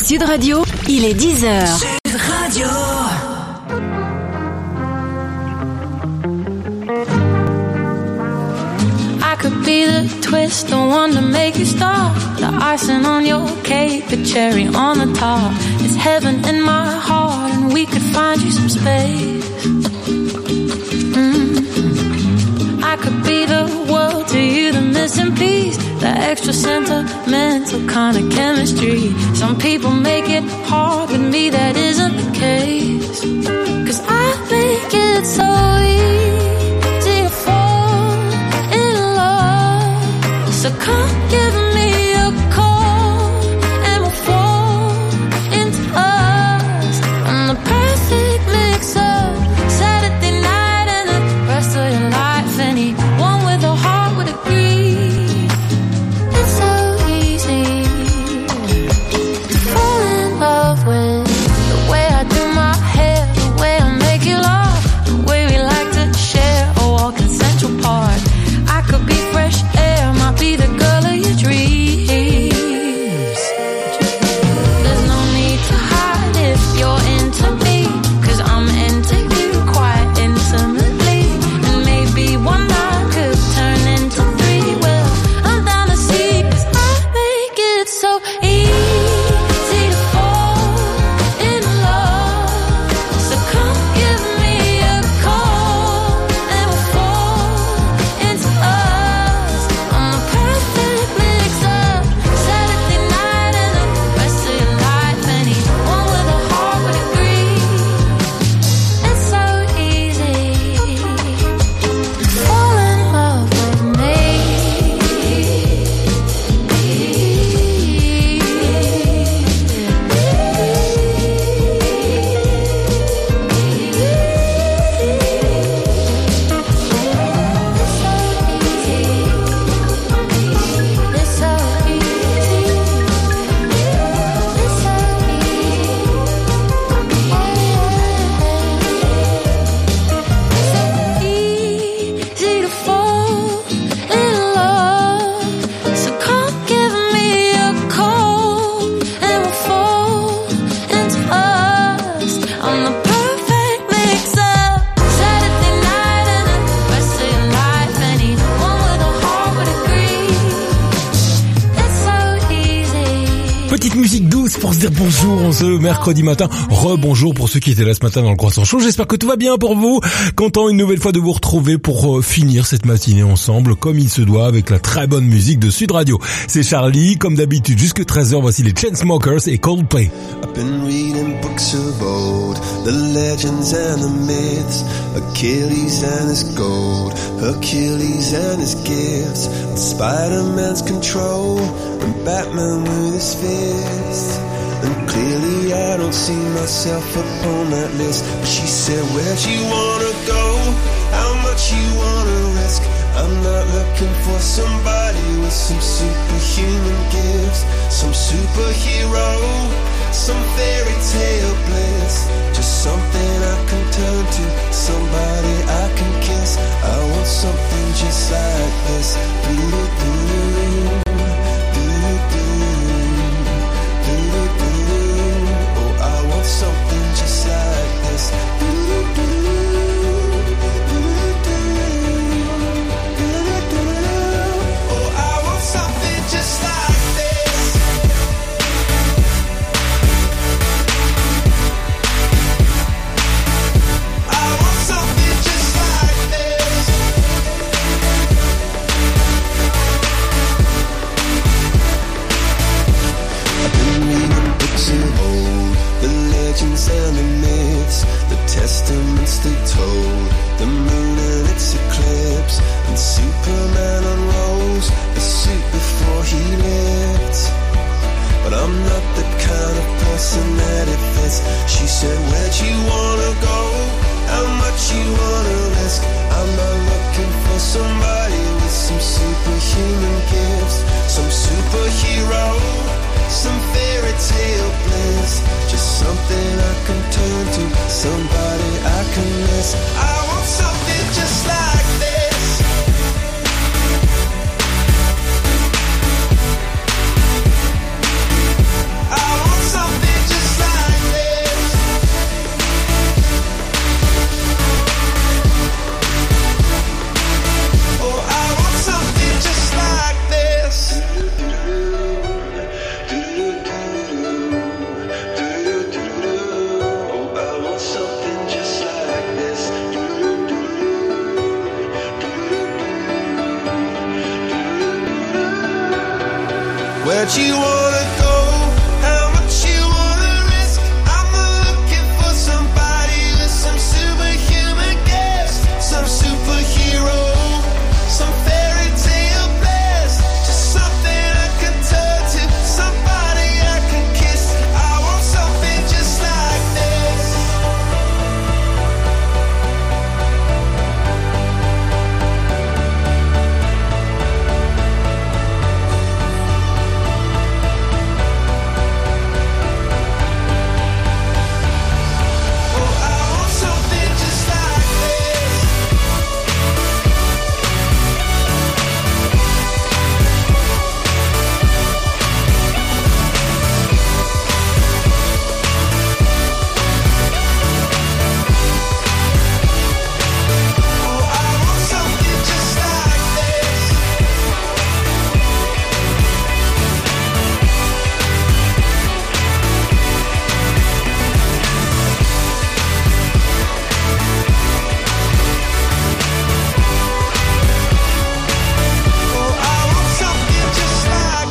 Sud Radio, il est 10h. Sud Radio. I could be the twist, the one to make you stop, the icing on your cake, the cherry on the top. It's heaven in my heart, and we could find you some space. I could be the world to you, the missing piece, the extra sentimental kind of chemistry. Some people make it hard, with me that isn't the case. 'Cause I think it's so easy to fall in love. So come give me a call and we'll fall into us. I'm the perfect mix of Saturday night and the rest of your life. Anyone with a heart would agree. It's so easy to fall in love with the way I do my hair, the way I make you laugh, the way we like to share a walk in Central Park. I could be fresh air, might be the girl of your dreams. There's no need to hide if you're into me, 'cause I'm into you quite intimately. And maybe one night could turn into three. Well, I'm down to see, 'cause I think it's so easy to fall in love. So come give me a call and we'll fall into us. I'm the perfect mix of Saturday night and the rest of your life. Anyone with a heart would agree. It's so easy to fall in love with me. It's so easy. It's so easy to fall in love. So come give me a call and we'll fall into us. I'm the perfect mix of Saturday night and the rest of your life. Anyone with a heart would agree. It's so easy. Petite musique douce pour se dire bonjour ce mercredi matin. Rebonjour pour ceux qui étaient là ce matin dans le Croissant Chaud. J'espère que tout va bien pour vous. Content une nouvelle fois de vous retrouver pour finir cette matinée ensemble comme il se doit avec la très bonne musique de Sud Radio. C'est Charlie, comme d'habitude jusque 13h. Voici les Chainsmokers et Coldplay. I've been reading books of old, the legends and the myths, Achilles and his gold, Hercules and his gifts, and Spider-Man's control, and Batman with his fists. And clearly I don't see myself upon that list. She said, where'd you wanna go? How much you wanna risk? I'm not looking for somebody with some superhuman gifts, some superhero, some fairy tale bliss. Just something I can turn to, somebody I can kiss. I want something just like this. Doo-doo-doo, doo-doo-doo, doo-doo-doo. Oh, I want something just like this. Doo-doo-doo, doo-doo-doo, doo-doo-doo. Oh, I want something just like this. I want something just like this. I've been reading books of old, the legends and the myths, the testaments they told, the moon and its eclipse, and Superman unrolls a suit before he lived. But I'm not the kind of person that it fits. She said, where'd you wanna go? How much you wanna risk? I'm not looking for somebody with some superhuman gifts, some superhero, some fairy tale bliss. Just something I can turn to, somebody I can miss. I want something just like this. I want something wanna go, how much you wanna risk. I'm not looking for somebody with some superhuman gifts, some superhero, some fairy tale bliss, just something I can turn to, somebody I can kiss. I want something just like this. Oh, I want something just like this. Oh, I want something just like this. Oh, I want something just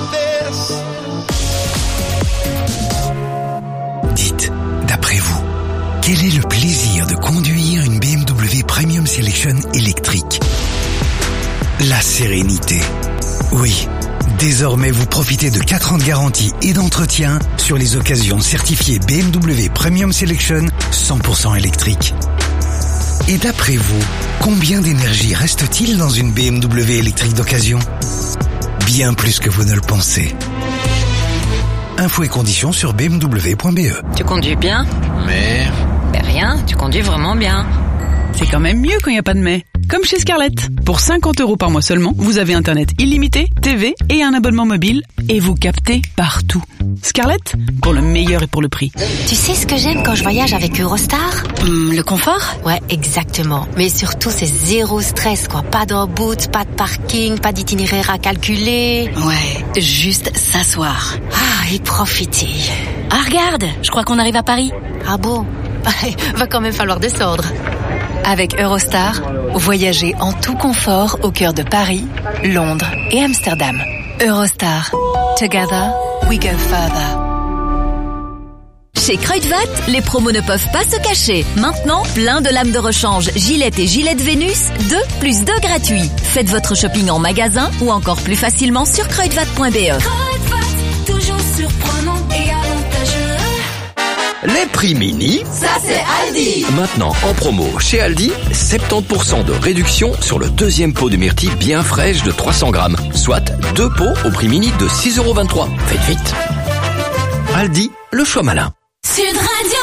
like this. Dites, d'après vous, quel est le plaisir de conduire une BMW Premium Selection électrique? La sérénité. Oui, désormais vous profitez de 4 ans de garantie et d'entretien sur les occasions certifiées BMW Premium Selection 100% électrique. Et d'après vous, combien d'énergie reste-t-il dans une BMW électrique d'occasion? Bien plus que vous ne le pensez. Infos et conditions sur bmw.be. Tu conduis bien? Mais... Ben rien, tu conduis vraiment bien. C'est quand même mieux quand il n'y a pas de mais. Comme chez Scarlett. Pour 50 € par mois seulement, vous avez Internet illimité, TV et un abonnement mobile. Et vous captez partout. Scarlett, pour le meilleur et pour le prix. Tu sais ce que j'aime quand je voyage avec Eurostar? Le confort? Ouais, exactement. Mais surtout, c'est zéro stress, quoi. Pas d'embout, pas de parking, pas d'itinéraire à calculer. Ouais, juste s'asseoir. Ah, et profiter. Ah regarde, je crois qu'on arrive à Paris. Ah bon? Va quand même falloir descendre. Avec Eurostar, voyagez en tout confort au cœur de Paris, Londres et Amsterdam. Eurostar. Together, we go further. Chez Kruidvat, les promos ne peuvent pas se cacher. Maintenant, plein de lames de rechange Gillette et Gillette Vénus, 2 plus 2 gratuits. Faites votre shopping en magasin ou encore plus facilement sur kruidvat.be. Kruidvat, toujours surprenant et avantageux. Les prix mini, Ça c'est Aldi. maintenant en promo chez Aldi, 70% de réduction sur le deuxième pot de myrtille bien fraîche de 300 grammes, soit 2 pots au prix mini de 6,23 €. Faites vite. Aldi, le choix malin. Sud Radio.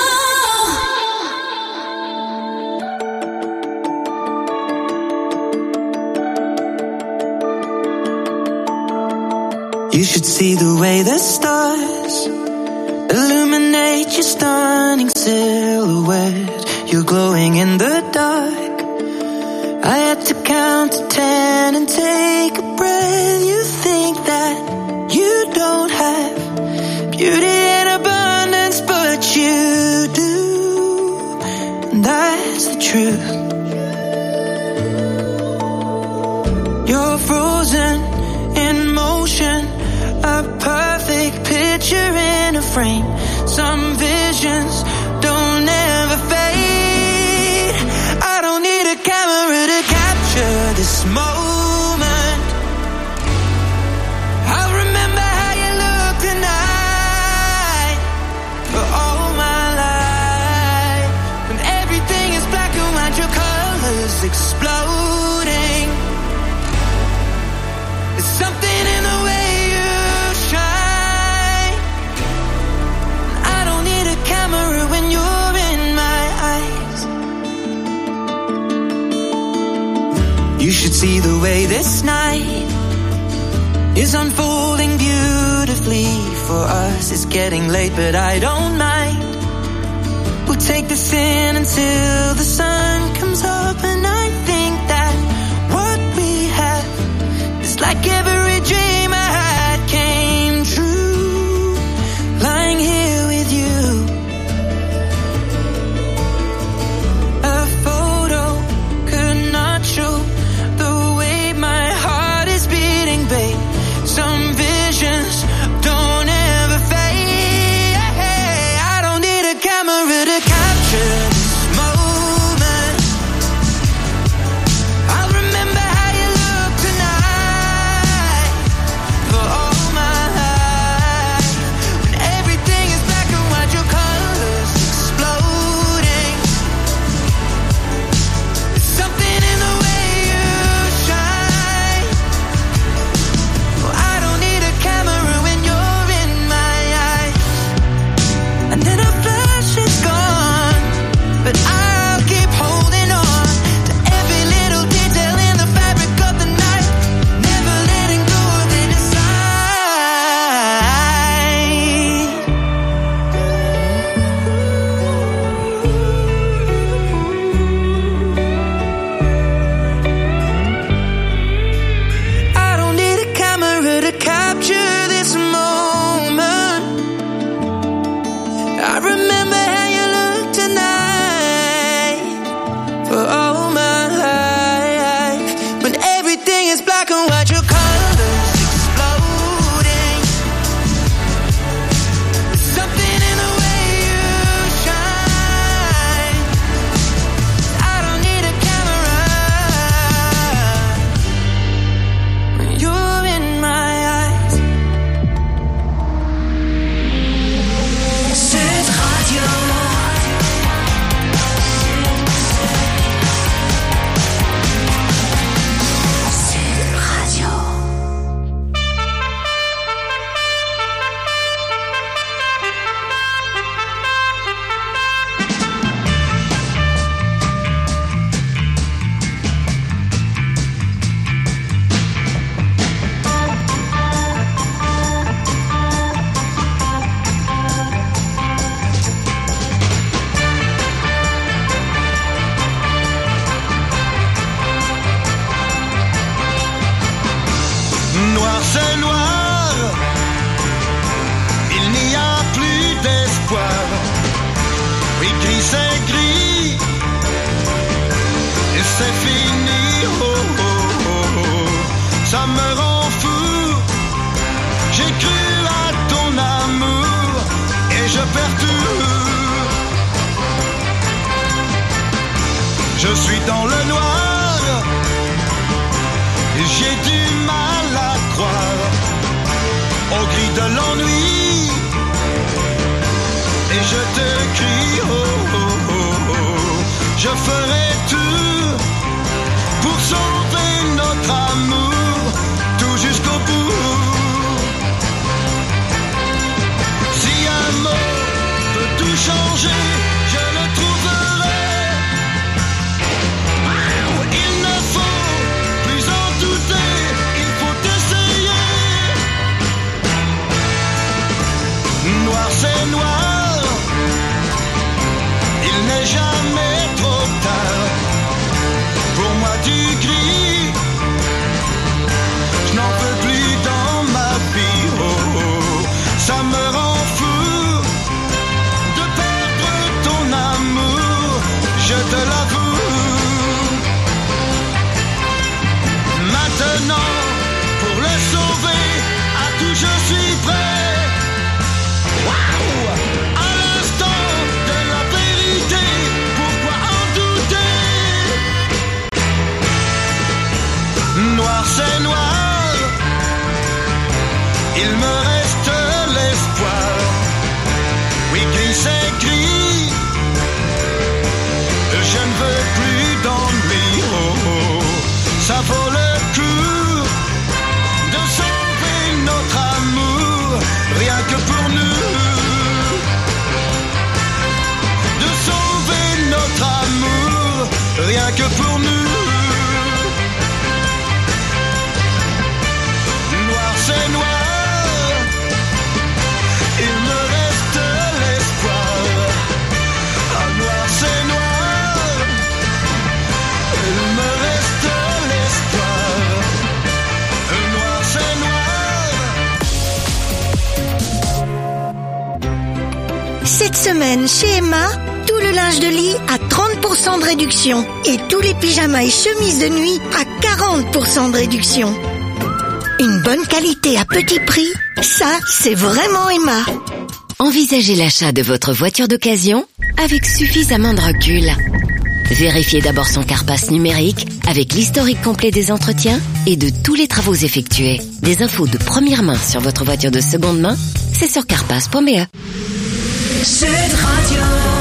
You should see the way the stars illuminate your stunning silhouette. You're glowing in the dark. I had to count to 10 and take a breath. You think that you don't have beauty in abundance, but you do. And that's the truth. You're frozen in motion, a perfect picture in a frame. Some visions don't ever fade. I don't need a camera to capture this moment. I'll remember how you look tonight for all my life. When everything is black and white, your colors exploding. There's something in the way you shine. I don't need a camera when you're in my eyes. You should see the way this night is unfolding beautifully for us. It's getting late, but I don't mind. We'll take this in until the sun comes up, and I think that what we have is like every dream I had came true. Lying here with you, a photo could not show the way my heart is beating, babe. Some visions don't c'est fini, oh, oh, oh, oh. Ça me rend fou. J'ai cru à ton amour et je perds tout. Je suis dans le noir, j'ai du mal à croire au cri de l'ennui. Et je te crie, oh, oh, oh, oh. Je ferai tout pour sauver notre amour, tout jusqu'au bout. Si un mot peut tout changer, je le trouverai. Il ne faut plus en douter, il faut essayer. Noir c'est noir, il n'est jamais trop tard. Pour moi tu cries, je n'en peux plus dans ma vie, oh, oh. Ça me rend fou de perdre ton amour, je te l'avoue. Maintenant, pour le sauver, à tout je suis prêt. Waouh! À l'instant de la vérité, pourquoi en douter? Noir c'est noir, il me reste l'espoir. Oui, gris c'est gris, je ne veux plus d'ennui, oh, oh. Ça vaut le coup de sauver notre amour, rien que pour nous. De sauver notre amour, rien que pour nous. Noir c'est noir, il me reste l'espoir. Ah, noir c'est noir, il me reste l'espoir. Noir c'est noir. Cette semaine, chez Emma, tout le linge de lit à 30% de réduction et tous les pyjamas et chemises de nuit à 40% de réduction. Une bonne qualité à petit prix, ça, c'est vraiment Emma. Envisagez l'achat de votre voiture d'occasion avec suffisamment de recul. Vérifiez d'abord son Carpass numérique avec l'historique complet des entretiens et de tous les travaux effectués. Des infos de première main sur votre voiture de seconde main, c'est sur carpass.be. Sud Radio.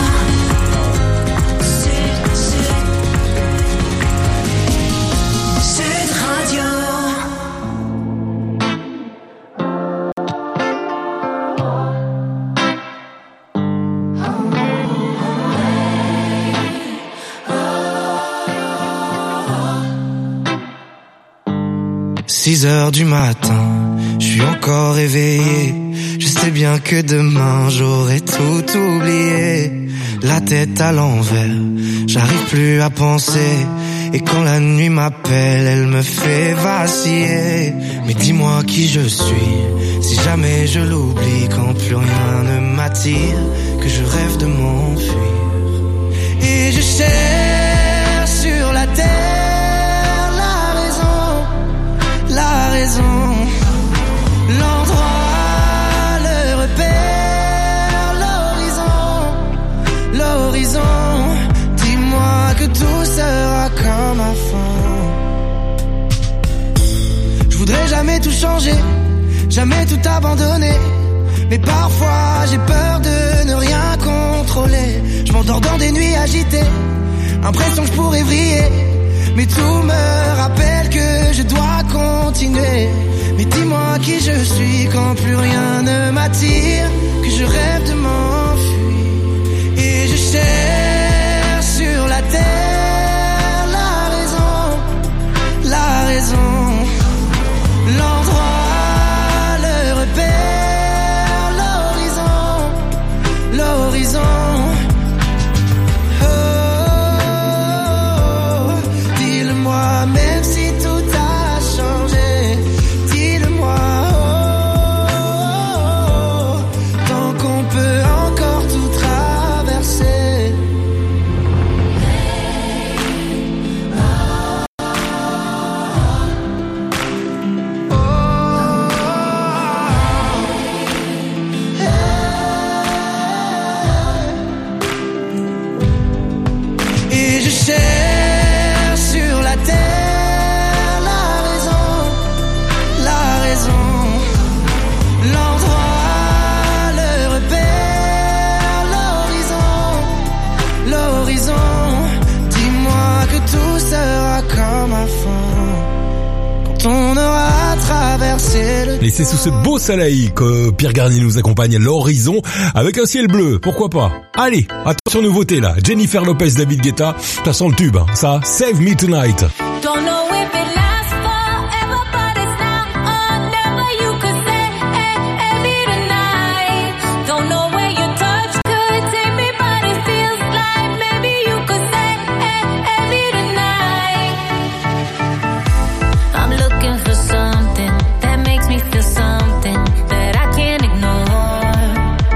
Sud Radio. 6 heures du matin, je suis encore éveillé. Je sais bien que demain j'aurai tout oublié. La tête à l'envers, j'arrive plus à penser. Et quand la nuit m'appelle, elle me fait vaciller. Mais dis-moi qui je suis, si jamais je l'oublie. Quand plus rien ne m'attire, que je rêve de m'enfuir. Et je cherche sur la terre la raison, l'endroit, le repère, l'horizon. Dis-moi que tout sera comme avant. Je voudrais jamais tout changer, jamais tout abandonner. Mais parfois j'ai peur de ne rien contrôler. Je m'endors dans des nuits agitées, impression que je pourrais vriller. Mais tout me rappelle que je dois continuer. Mais dis-moi qui je suis quand plus rien ne m'attire, que je rêve de m'enfuir. Et je cherche sur la terre la raison, l'endroit, le repère, l'horizon. Même si tout a changé, dis-le-moi, oh, oh, oh, Et c'est sous ce beau soleil que Pierre Garnier nous accompagne à l'horizon avec un ciel bleu, pourquoi pas. Allez, attention nouveauté là, Jennifer Lopez, David Guetta, ça sent le tube, hein, ça, Save Me Tonight. Don't know if it lasts forever, but it's now or never. You could say me tonight. Don't know where your touch could take me, but it feels like maybe you could say me tonight. I'm looking for something that makes me feel something that I can't ignore.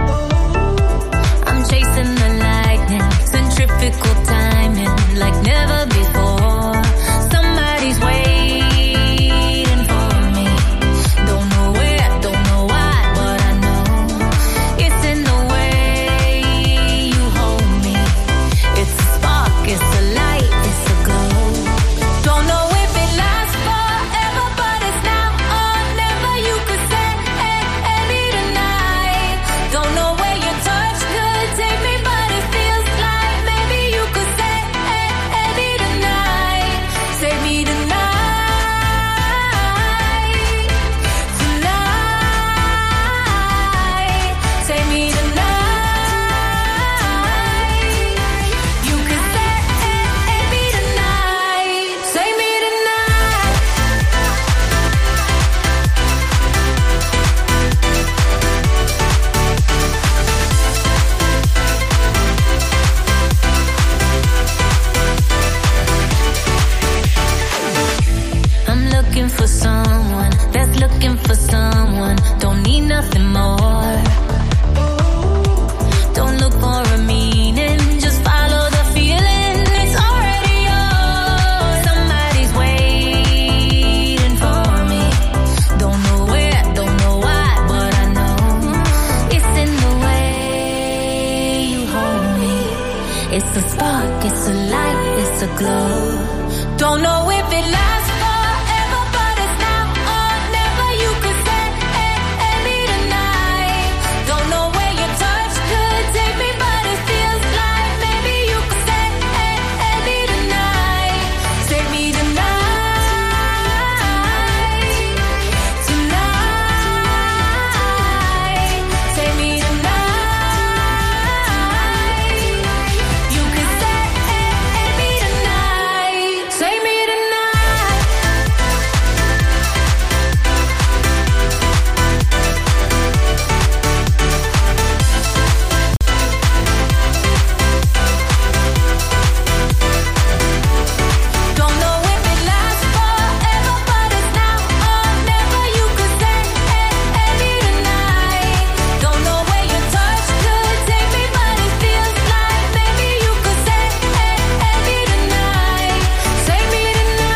I'm chasing the lightning, centrifugal timing like never before. Somebody's waiting for me. Don't know where, don't know why, but I know it's in the way you hold me. It's a spark, it's a light, it's a glow. Don't know if it lasts forever, but it's now or never. You could say me tonight. Don't know where your touch could take me, but it feels like maybe you could say me tonight. Save me tonight. Tonight. Save me tonight. You could say me tonight. Save me tonight. I'm looking for someone that's looking for someone. Don't need nothing more. Don't look for a meaning, just follow the feeling. It's already yours. Somebody's waiting for me. Don't know where, don't know why, but I know it's in the way you hold me. It's a spark, it's a light, it's a glow. Don't know if it lasts forever, but it's now or never. You could say me tonight. Don't know where your touch could take me, but it feels like maybe you could say me tonight. Save me tonight. Tonight. Save me tonight. You could say me tonight. Save me tonight. Don't know if it lasts forever, but it's now or never. You could say me tonight. Don't know where your touch could take me, but it feels like maybe you could say me tonight. Save me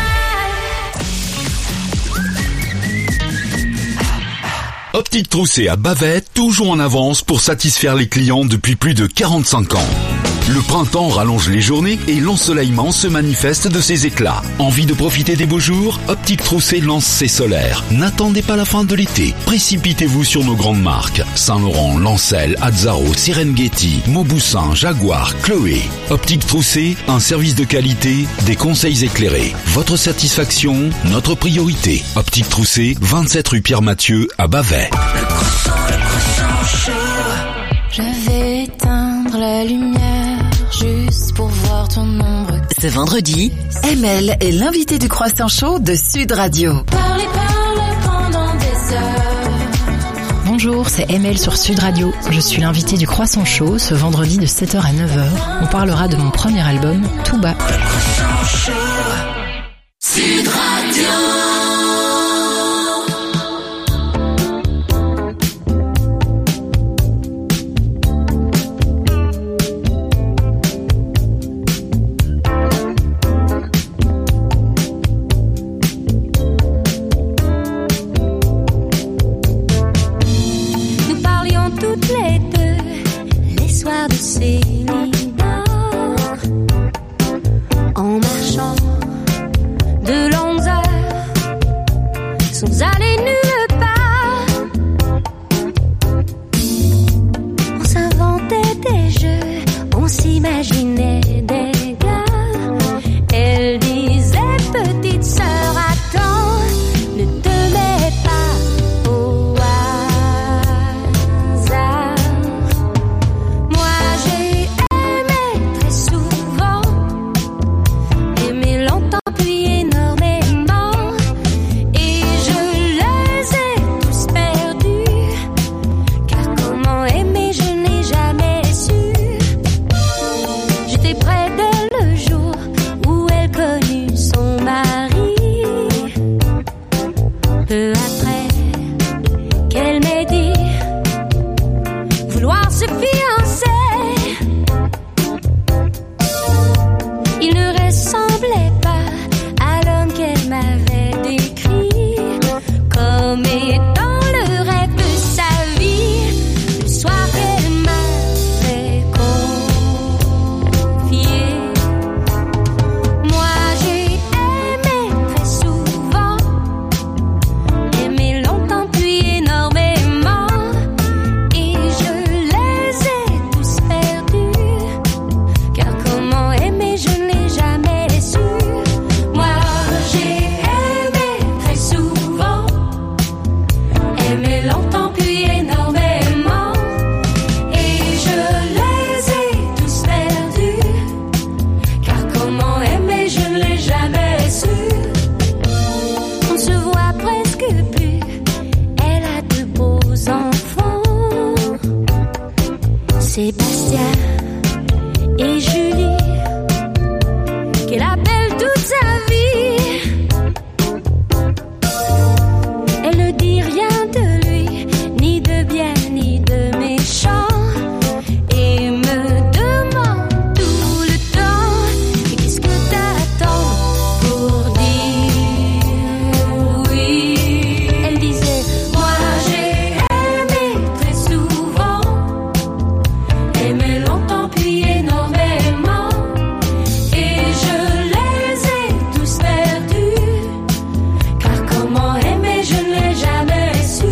tonight. Optique Troussé à Bavette, toujours en avance pour satisfaire les clients depuis plus de 45 ans. Le printemps rallonge les journées et l'ensoleillement se manifeste de ses éclats. Envie de profiter des beaux jours? Optique Troussé lance ses solaires. N'attendez pas la fin de l'été. Précipitez-vous sur nos grandes marques. Saint-Laurent, Lancel, Azzaro, Serengeti, Mauboussin, Jaguar, Chloé. Optique Troussé, un service de qualité, des conseils éclairés. Votre satisfaction, notre priorité. Optique Troussé, 27 rue Pierre-Mathieu à Bavette. Je vais éteindre la lumière juste pour voir ton ombre. Ce vendredi, ML est l'invité du Croissant Chaud de Sud Radio. Parler pendant des heures. Bonjour, c'est ML sur Sud Radio. Je suis l'invité du Croissant Chaud ce vendredi de 7h à 9h. On parlera de mon premier album, Tout bas. Sud Radio. Nous parlions toutes les deux les soirs de Céline en marchant de longues heures sans aller nulle part. On s'inventait des jeux, on s'imaginait des gars. Elle disait petite sœur, attends, ne te mets pas vouloir se fiancer. Il ne ressemblait pas à l'homme qu'elle m'avait décrit comme étant le rêve de sa vie. Le soir qu'elle m'avait confié, moi j'ai aimé très souvent, aimé longtemps puis énormément, et je les ai tous perdus, car comment aimer je ne l'ai jamais su. Moi j'ai aimé très souvent, aimé longtemps puis énormément, et je les ai tous perdus, car comment aimer je ne l'ai jamais su. On se voit presque plus, elle a de beaux enfants, Sébastien et Julie, qu'elle appelle toute sa vie. Elle ne dit rien de lui, ni de bien ni de méchant, et me demande tout le temps: mais qu'est-ce que t'attends pour dire oui? Elle disait: moi j'ai aimé très souvent, aimé longtemps puis énormément, et je les ai tous perdus, car comment aimer je ne l'ai jamais su.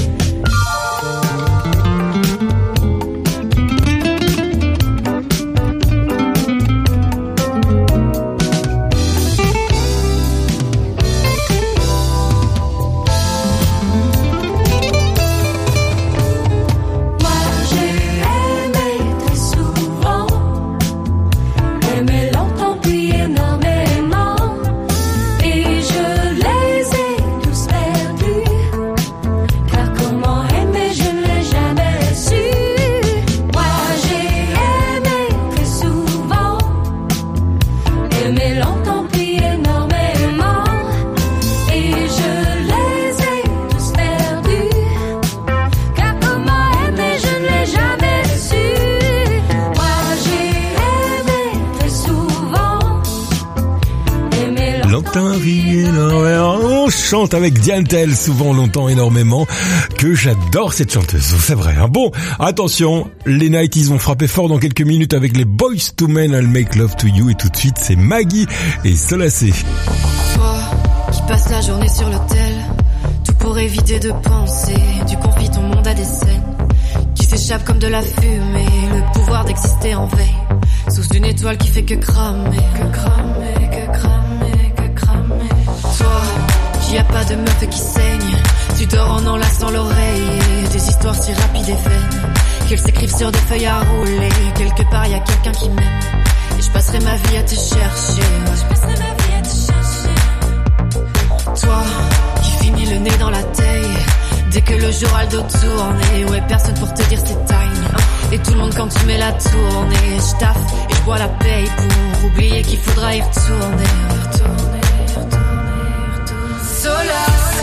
Moi j'ai aimé très souvent, aimé longtemps puis énormément, et je les ai tous perdus, car comment aimer je ne l'ai jamais su. Moi j'ai aimé très souvent, aimé longtemps puis énormément, et je les ai tous perdus, car comment aimer je ne l'ai jamais su. Moi j'ai aimé très souvent, aimé Longtemps, puis énormément. On chante avec Diane Tell, souvent, longtemps, énormément, que j'adore cette chanteuse, c'est vrai. Hein. Bon, attention, les 90s vont frapper fort dans quelques minutes avec les Boyz II Men, I'll Make Love to You, et tout de suite, c'est Maggie et Solacé. Toi qui passes la journée sur l'hôtel, tout pour éviter de penser. Tu confies ton monde à des scènes qui s'échappent comme de la fumée. Le pouvoir d'exister en veille, sous une étoile qui fait que cramer. Que cramer, que cramer, que cramer. Toi qui a pas de meuf qui saigne, tu dors en enlaçant l'oreille. Des histoires si rapides et vaines qu'elles s'écrivent sur des feuilles à rouler. Quelque part y a quelqu'un qui m'aime, et je passerai ma vie à te chercher. Je passerai ma vie à te chercher. Toi qui finis le nez dans la taille dès que le jour a le dos tourné. Ouais, personne pour te dire c'est time, et tout le monde quand tu mets la tournée. Je taffe et je bois la paye pour oublier qu'il faudra y retourner. Retourner, retourner, retourner. Solacé,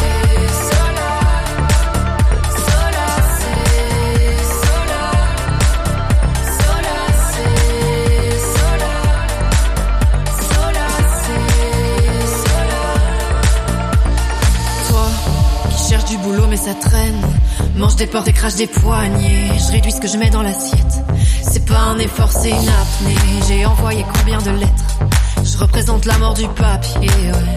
solacé, solacé, solacé, solacé. Toi qui cherches du boulot mais ça traîne, mange des portes et crache des poignets. Je réduis ce que je mets dans l'assiette, c'est pas un effort, c'est une apnée. J'ai envoyé combien de lettres, je représente la mort du papier, ouais.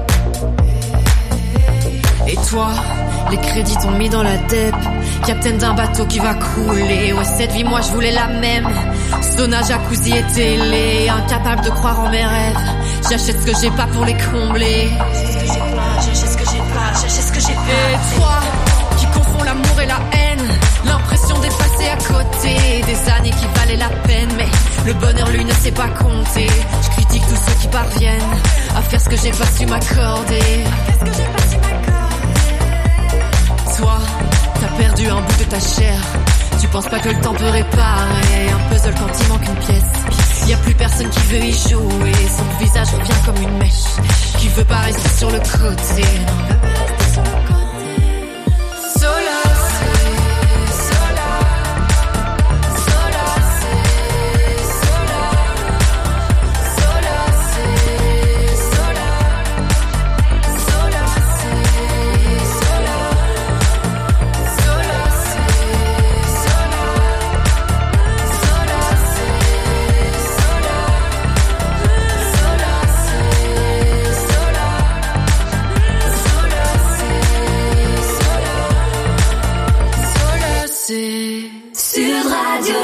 Et toi, les crédits t'ont mis dans la dep, capitaine d'un bateau qui va couler. Ouais, cette vie moi je voulais la même, sauna, jacuzzi et télé. Incapable de croire en mes rêves, j'achète ce que j'ai pas pour les combler. J'achète ce que j'ai pas, j'achète ce que j'ai pas. Et toi qui confonds l'amour et la haine, l'impression d'être passé à côté des années qui valaient la peine, mais le bonheur lui ne sait pas compter. Je critique tous ceux qui parviennent à faire ce que j'ai pas su m'accorder. Toi, t'as perdu un bout de ta chair, tu penses pas que le temps peut réparer un puzzle quand il manque une pièce. Y a plus personne qui veut y jouer, son visage revient comme une mèche qui veut pas rester sur le côté. Solacé, Sud Radio.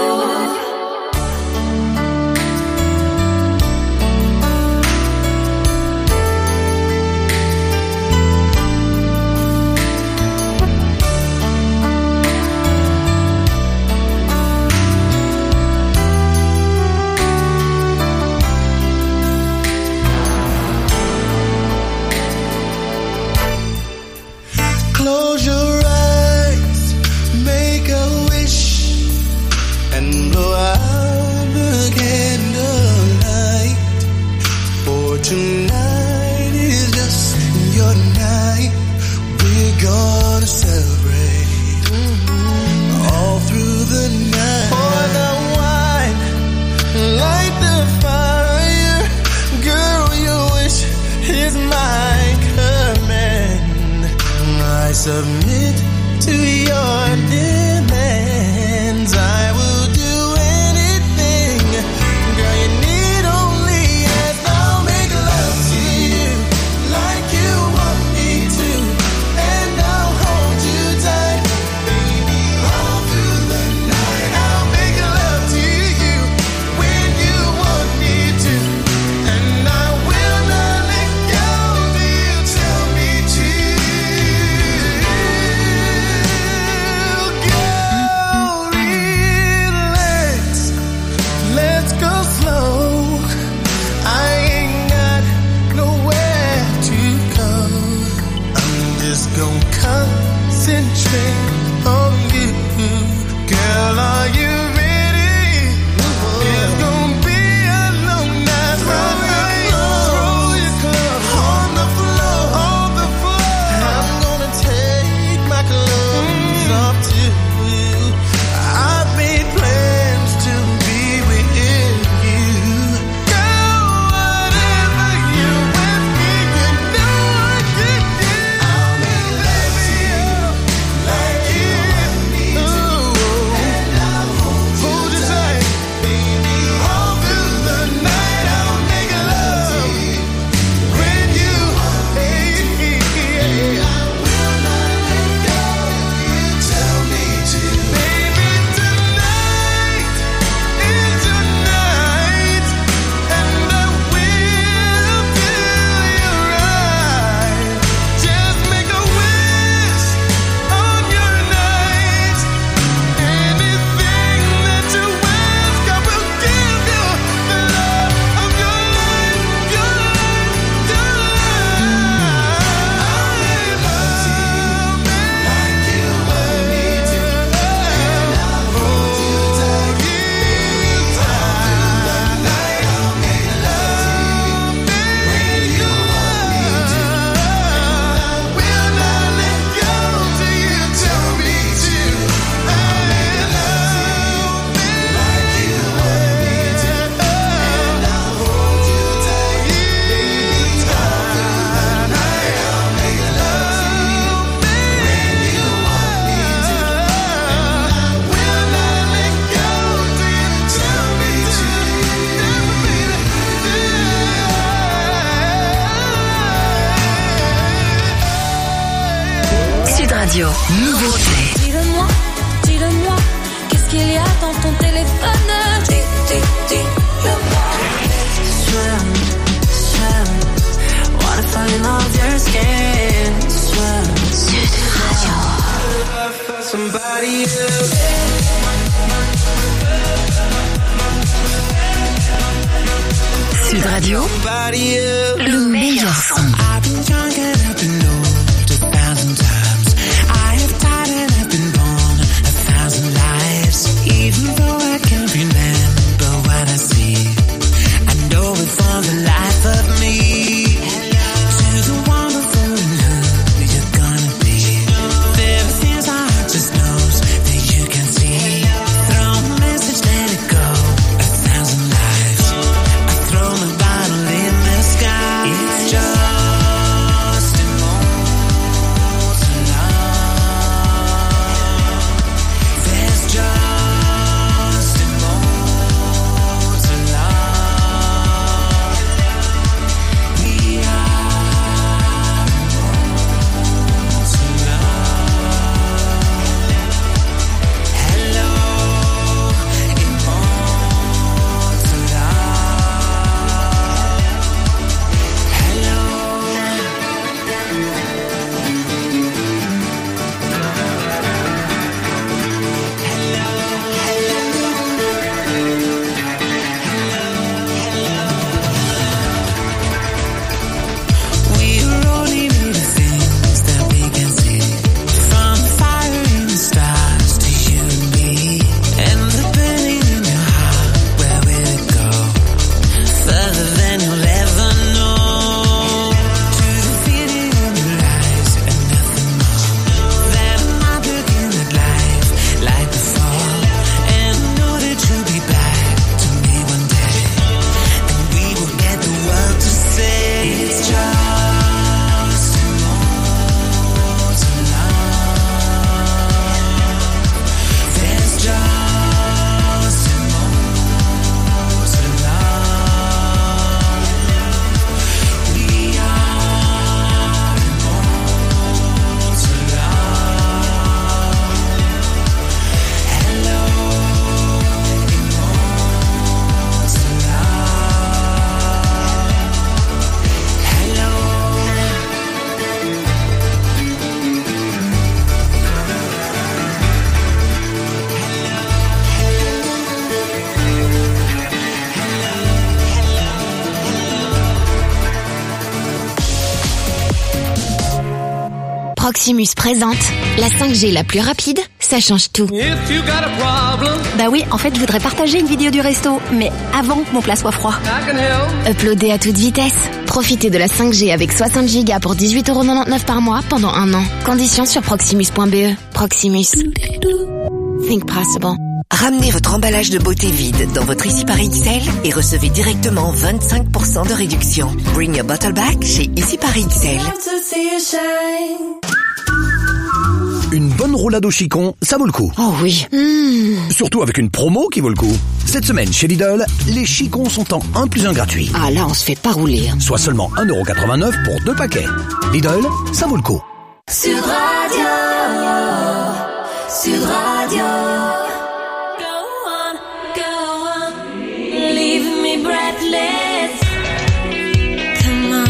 Close your eyes, make a wish, and blow out the candlelight. For tonight is just your night. We're gonna celebrate all through the night. Pour the wine, light the fire. Girl, your wish is my command. I submit to your demands. I will do anything. Girl, you need only ask. I'll make love to you like you want me to, and I'll hold you tight, baby, all through the night. I'll make love to you when you want me to, and I will not let go till you tell me to. Let's go slow. I ain't got nowhere to go. I'm just gonna concentrate on you. Girl, are you ready? It's gonna be a long night. Throw your clothes on the floor. I'm gonna take my clothes off too. I've made plans to be with you. Girl, whatever you ask me, you know I can do. I'll make love to you like you want me to, and I'll hold you tight, baby, all through the night. I'll make love to you when you hate me. I will not let go. You tell me to, baby. Tonight is your night, and I will do you right. Just make a wish on your night. Anything that you ask, I will give you the love of your life, your life, your life. I'll make love to you like you want me to, and I'll hold you tight, baby, all through the night. I'll make love to you when you want me to, and I will not let go till you tell me to. I'll make love like you want me to, and I'll hold you tight, baby, all through the night. I'll make love to you when you want me to, and I will not let go till you tell me to. Sud Radio, nouveauté. Dis-le-moi, qu'est-ce qu'il y a dans ton téléphone? Dis-le-moi. Swim, wanna fall in all your skin. Swim. Sud Radio. Somebody else. Sud Radio, Somebody else. le meilleur son. I've been young and I've been old 1,000 times. I have died and I've been born 1,000 lives. Even though I can't remember what I see, I know it's all the life of me. To the wonderful and who you're gonna be. There are things our heart just knows that you can see. Throw a message, let it go. 1,000 lives. I throw my bottle in the sky. Proximus présente la 5G la plus rapide, ça change tout. Bah oui, en fait, je voudrais partager une vidéo du resto, mais avant que mon plat soit froid. Uploader à toute vitesse. Profitez de la 5G avec 60 Go pour 18,99€ par mois pendant 1 an. Conditions sur proximus.be. Proximus. Think possible. Ramenez votre emballage de beauté vide dans votre Easy Paris XL et recevez directement 25% de réduction. Bring your bottle back chez Easy Paris XL. Une bonne roulade au chicon, ça vaut le coup. Oh oui. Surtout avec une promo qui vaut le coup. Cette semaine chez Lidl, les chicons sont en 1 + 1 gratuit. Ah là, on se fait pas rouler. Soit seulement 1,89€ pour 2 paquets. Lidl, ça vaut le coup. Sud Radio. Sud Radio. Breathless. Come on.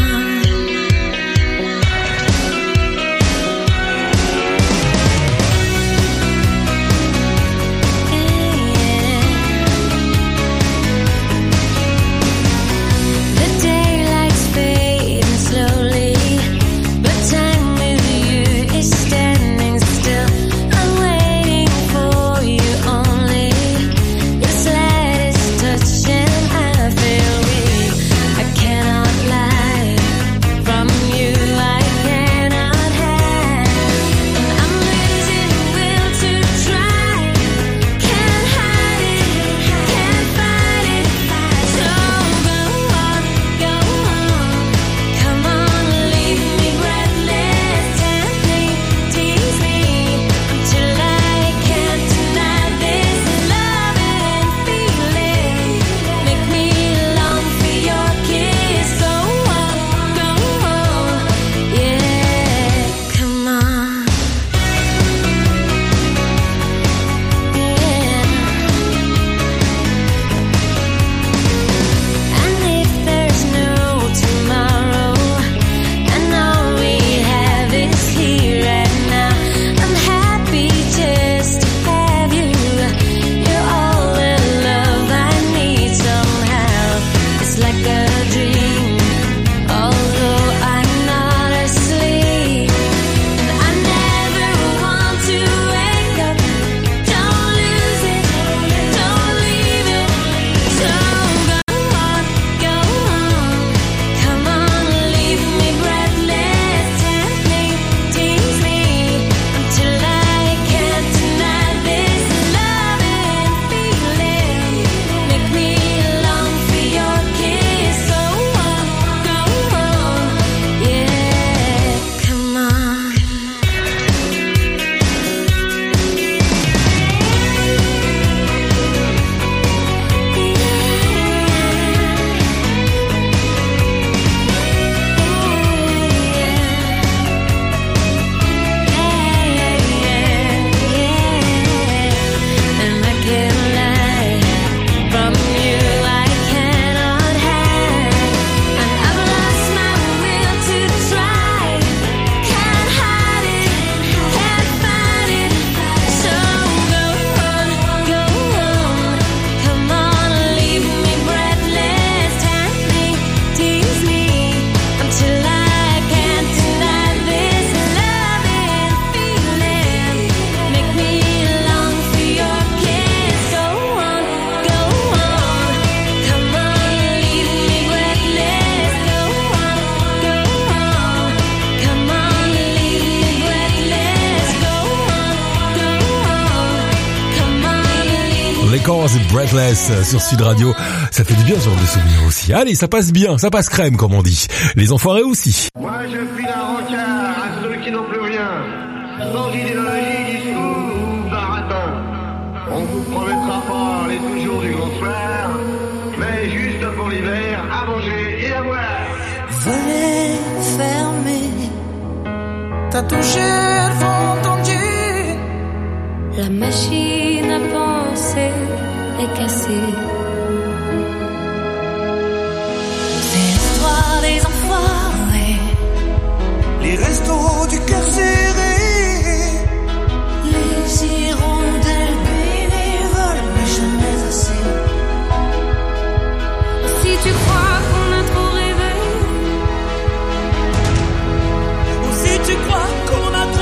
The daylight's fading slowly, but time with you is standing still. I'm waiting for you only. Your slightest touch and I feel weak. I cannot lie. From you I cannot hide. And I'm losing the will to try. Can't hide it, can't fight it. So go on, come on, leave me breathless. Tempt me, tease me, until I can't deny this love and feeling. Make me long for your kiss. Go on, yeah, come on, yeah. And if there's no tomorrow, and all we have is here and now, I'm happy just to have you. You're all the love I need somehow. It's like a dream, although I'm not asleep. And I never want to wake up. Don't lose it, don't leave it. So go on, come on, leave me breathless. Tempt me, tease me, until I can't deny this love and feeling. Make me long for your kiss. So on, yeah, come on. And I can't lie. From you I cannot hide. And I've lost my will to try. Can't hide it, can't fight it. So go on, come on, leave me breathless. Tempt me, tease me, until I can't deny this love and feeling. Make me long for your kiss. Go on, come on, leave me breathless. Go on, come on, leave me breathless. Go on, come on, leave me. Les Corrs et Breathless sur Sud Radio. Ça fait du bien ce genre de souvenirs aussi. Allez, ça passe bien, ça passe crème comme on dit. Les enfoirés aussi. Moi je suis un rencard à ceux qui n'ont plus rien, sans idéologie, discours ou baratin. On vous promettra pas les toujours du grand soir, mais juste pour l'hiver, à manger et à boire. Volets fermés, t'as touché le fond tendu. La machine à penser est cassée. C'est l'histoire des enfoirés. Les restos du cœur serré, Les hirondelles bénévoles, mais jamais assez. Si tu crois qu'on a trop rêvé, ou si tu crois qu'on a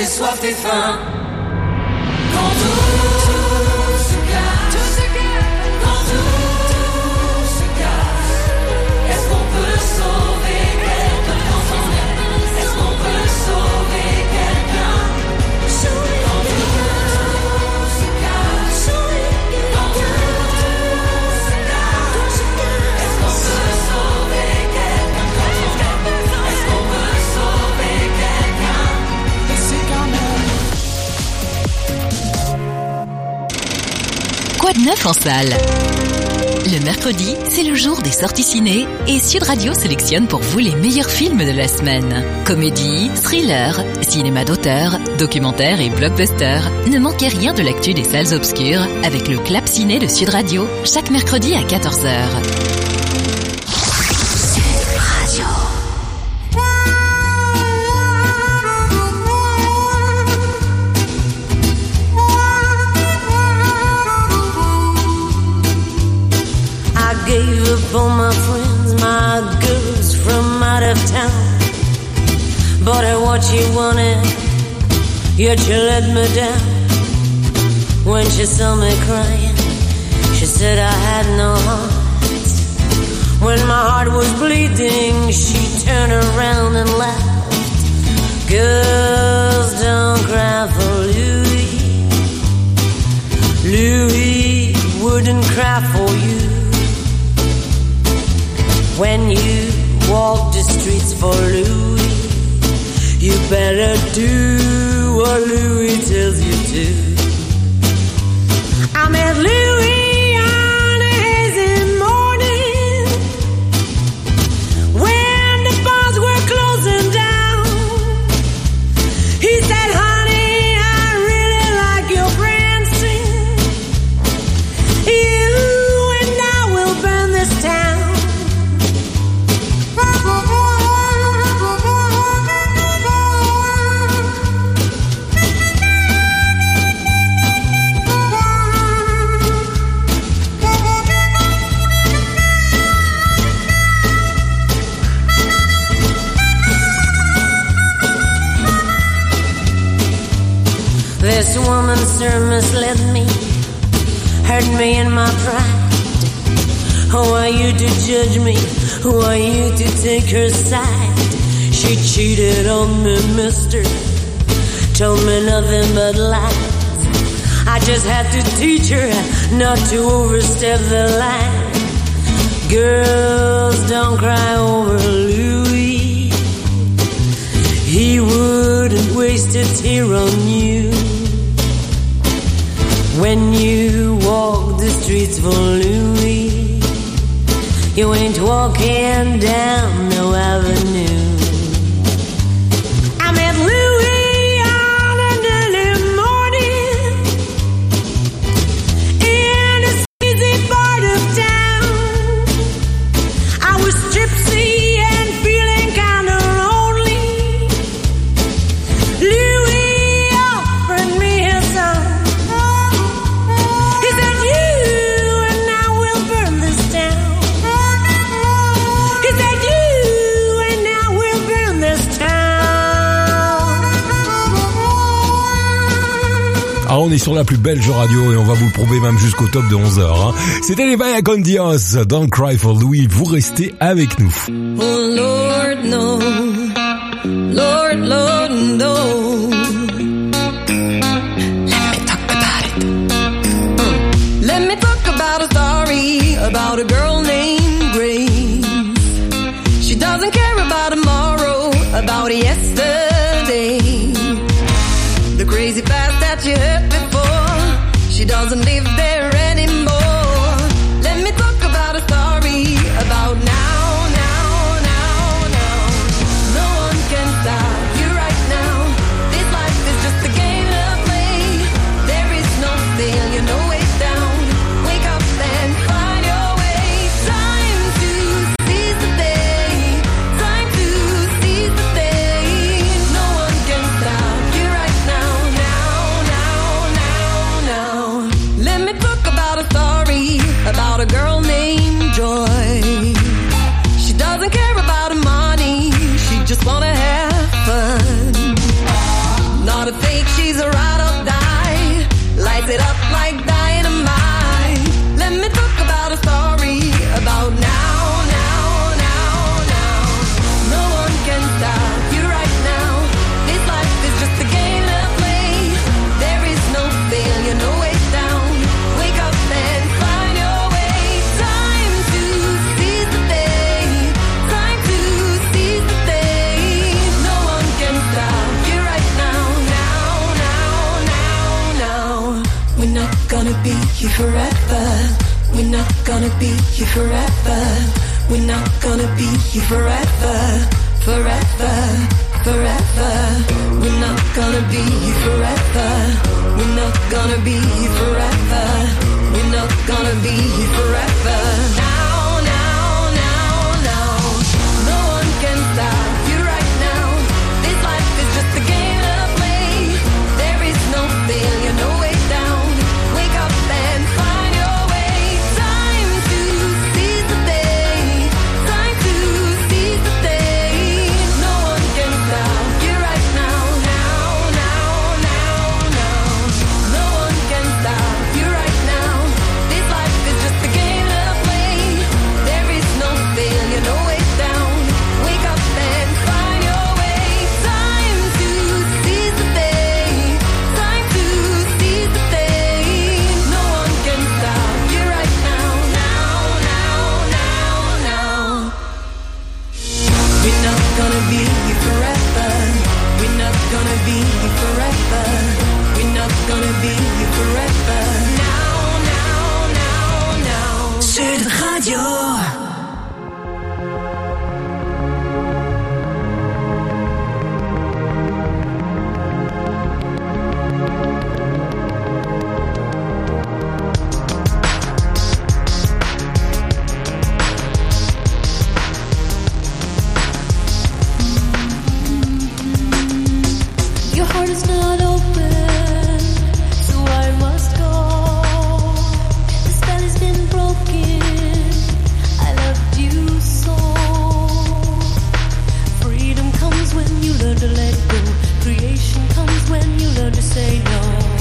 j'ai soif et faim. Quand tout se casse, quand tout se casse, est-ce qu'on peut sauver quelqu'un quand on aime? Est-ce qu'on peut sauver quelqu'un? Quand tout se casse, quand tout se casse, est-ce qu'on peut sauver quelqu'un quand on aime? Est-ce qu'on peut sauver quelqu'un? Et c'est quand même. Quoi de neuf en salle? Le mercredi, c'est le jour des sorties ciné et Sud Radio sélectionne pour vous les meilleurs films de la semaine. Comédie, thriller, cinéma d'auteur, documentaire et blockbuster. Ne manquez rien de l'actu des salles obscures avec le Clap Ciné de Sud Radio, chaque mercredi à 14h. I gave up on my friends, my girls from out of town. Bought her what she wanted, yet she let me down. When she saw me crying, she said I had no heart. When my heart was bleeding, she turned around and laughed. Girls don't cry for Louis. Louis wouldn't cry for you. When you walk the streets for Louis, you better do what Louis tells you to. I met Louis on a hazy morning when the bars were closing down. He said, honey, I really like your prancing. You and I will burn this town. This woman, sir, misled me, hurt me in my pride. Who are you to judge me? Who are you to take her side? She cheated on me, mister, told me nothing but lies. I just had to teach her not to overstep the line. Girls don't cry over Louis. He wouldn't waste a tear on you. When you walk the streets for Louis, you ain't walking down no avenue. I met Louis on an early morning in a sleazy part of town. I was gypsy and feeling kinda lonely. Louis offered me his song. He said, you and I will burn this town. He said, you and I will burn this town. Ah, on est sur la plus belge radio et on va vous le prouver même jusqu'au top de 11h. Hein. C'était les Vaya con Dios, Don't Cry for Louis. Vous restez avec nous. Oh Lord, no. Lord, Lord, no. Let me talk about a story about a girl named Grace. She doesn't care about tomorrow, about yesterday. The crazy past that you heard before, she doesn't live there anymore. Let me talk about a story about now, now, now, now. No one can stop you right now. This life is just a game to play. There is no failure, no way down. Wake up and find your way. Time to seize the day. Time to seize the day. No one can stop you right now, now, now, now, now. Let me gonna be here forever. We're not gonna be here forever. We're not gonna be here forever. Forever, forever. We're not gonna be here forever. We're not gonna be here forever. We're not gonna be here forever. Now, now, now, now. No one can stop you right now. This life is just a game to play. There is no failure, no way down. Wake up and find your way. Time to seize the day. Time to seize the day. No one can stop you right now. Now, now, now, now. No one can stop you right now. This life is just a game to play. There is no failure, no way down. Wake up and find your way. Time to seize the day. Time to seize the day. No one can stop you right now. Now, now, now, now. We're not gonna be here forever. We're not gonna be here forever. We're not gonna be here forever. Now, now, now, now. Sud Radio. Your heart is not open, so I must go. The spell has been broken. I loved you so. Freedom comes when you learn to let go. Creation comes when you learn to say no.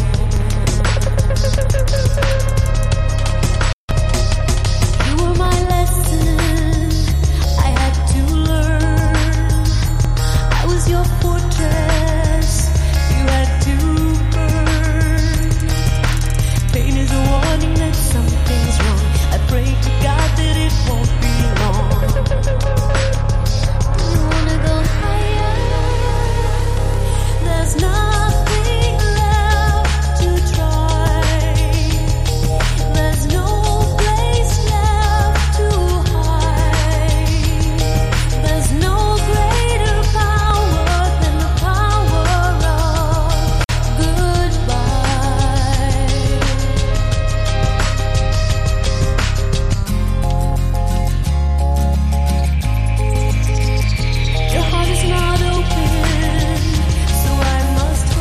You were my lesson I had to learn. I was your fortress you had to burn. Pain is a warning that something's wrong. I pray to God that it won't be long. You wanna go higher? There's nothing left to try. There's no place left to hide. There's no greater power than the power of goodbye. Your heart is not open, so I must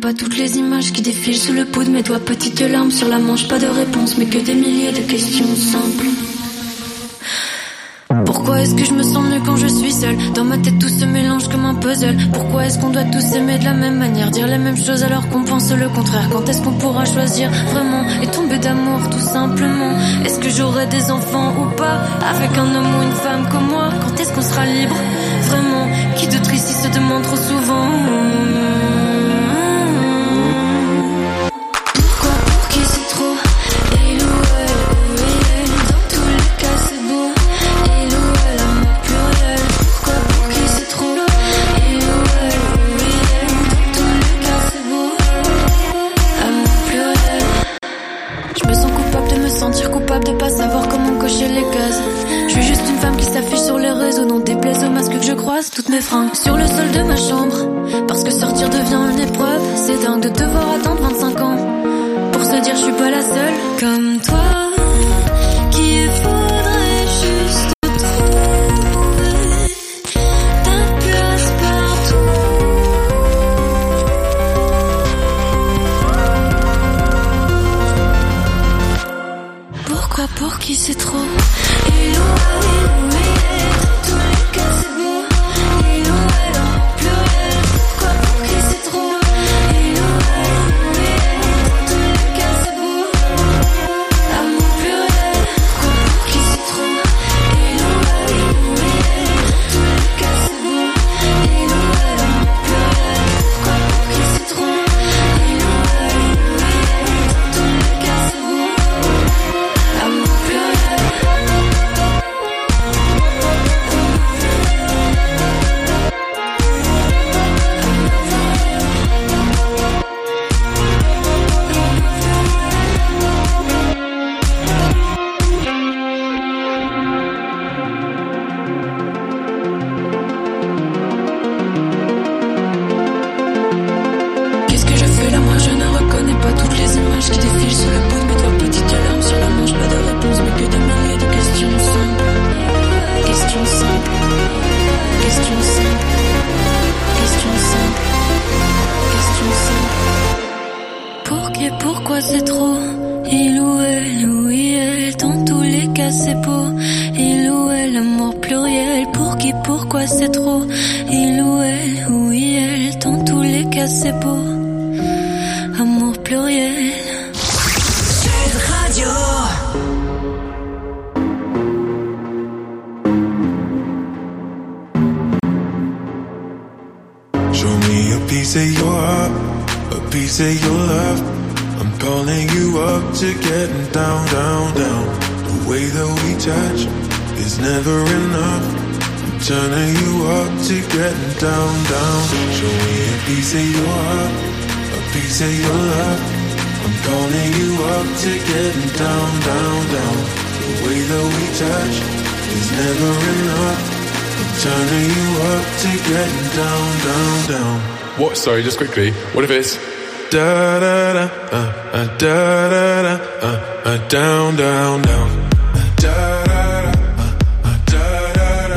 pas toutes les images qui défilent sous le pouls de mes doigts. Petites larmes sur la manche, pas de réponse, mais que des milliers de questions simples. Pourquoi est-ce que je me sens mieux quand je suis seule? Dans ma tête tout se mélange comme un puzzle. Pourquoi est-ce qu'on doit tous s'aimer de la même manière, dire les mêmes choses alors qu'on pense le contraire? Quand est-ce qu'on pourra choisir vraiment et tomber d'amour tout simplement? Est-ce que j'aurai des enfants ou pas avec un homme ou une femme comme moi? Quand est-ce qu'on sera libre vraiment? Qui d'autre ici se demande trop souvent? Pourquoi, pour qui c'est trop? Et où elle, dans tous les cas c'est beau. Coupable de pas savoir comment cocher les cases. Je suis juste une femme qui s'affiche sur les réseaux, non déplaise aux masques que je croise. Toutes mes fringues sur le sol de ma chambre, parce que sortir devient une épreuve. C'est dingue de devoir attendre 25 ans pour se dire je suis pas la seule comme toi, qu'il faudrait juste trouver ta place partout. Pourquoi, pour qui c'est trop? Et l'eau, dans tous les cas c'est beau. Et l'eau, elle en pluriel. Pourquoi, pour qui c'est trop? Et l'eau, dans tous les cas c'est beau. Amour pluriel. Pourquoi, pour qui c'est trop? Et l'eau, dans tous les cas c'est beau. Et l'eau, elle en pluriel. Pourquoi, pour qui c'est trop? Et l'eau, dans tous les cas c'est beau. Amour pluriel. Qu'est-ce que je fais là, moi je ne reconnais pas toutes les images qui défilent sur le bout de mes doigts. Petites larmes sur la manche, pas de réponse, mais que des milliers de questions simples. Questions simples. Questions simples. Questions simples. Questions simples. Pour qui et pourquoi c'est trop? Il ou elle, oui elle, dans tous les cas c'est beau. Il ou elle, amour pluriel. Pour qui, pourquoi c'est trop? Il ou elle, oui elle, dans tous les cas c'est beau. Amour pluriel. Sud Radio. Show me a piece of your heart, a piece of your love. I'm calling you up to getting down, down, down. The way that we touch is never enough. I'm turning you up to getting down, down. Show me a piece of your heart, a piece of your love. I'm calling you up to getting down, down, down. The way that we touch is never enough. I'm turning you up to getting down, down, down. What? Sorry, just quickly. What if it's da da da da da da down, down, down. Da da da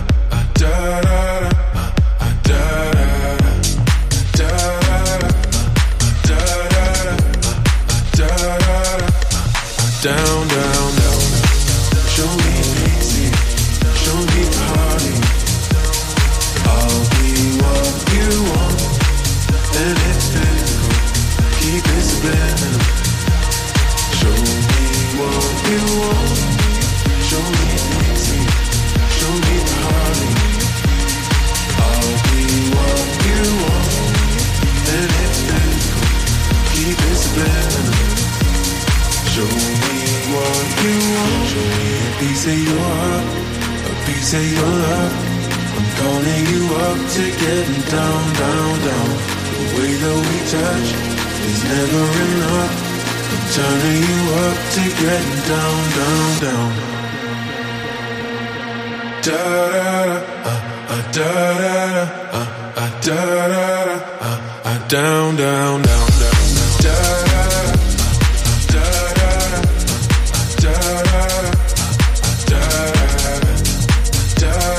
down, down, down. Show me easy, show me party. I'll be what you want, and it's physical. Keep it subliminal. Show me what you want. Show me easy, show me party. I'll be what you want, and it's physical. Keep it subliminal. Show me what you want. Show me a piece of your heart, a piece of your love. I'm calling you up to getting down, down, down. The way that we touch is never enough. I'm turning you up to getting down, down, down. Da da da da da da da down, down, down, down. Da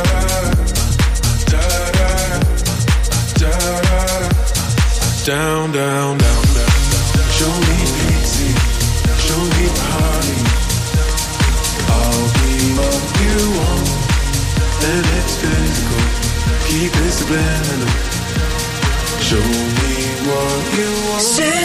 down, down, down, down, down. Show me pity, show me party. I'll be what you want, and it's physical. Keep it subliminal. Show me what you want.